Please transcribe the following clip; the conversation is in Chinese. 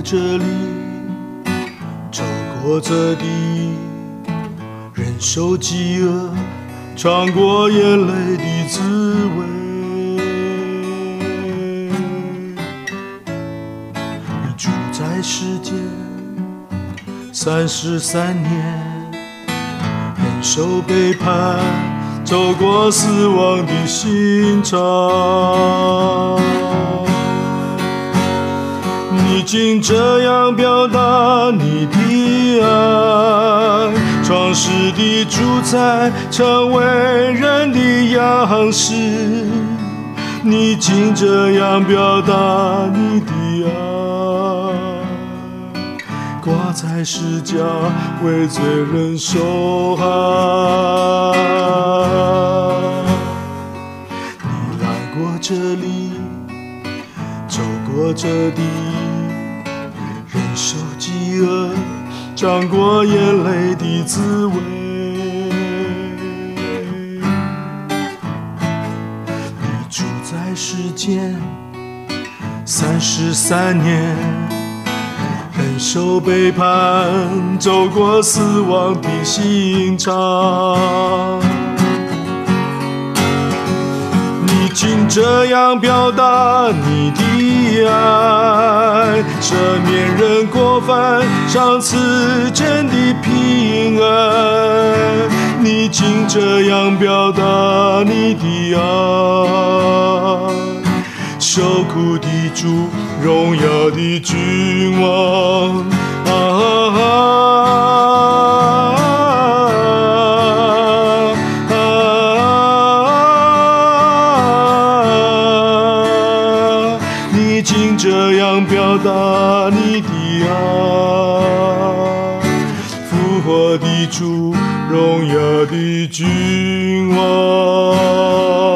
过这里，走过这地，忍受饥饿，尝过眼泪的滋味。你住在世间33年，忍受背叛，走过死亡的刑场。你竟这样表达你的爱，创世的主宰成为人的样式。你竟这样表达你的爱，挂在十架为罪人受害。你来过这里，走过这地，忍受饥饿，尝过眼泪的滋味。你住在世间33年，忍受背叛，走过死亡的刑场。你竟这样表达你的爱，赦免人过犯，赏赐真的平安。你竟这样表达你的爱，受苦的主，荣耀的君王。你竟这样表达你的爱，复活的主，荣耀的君王。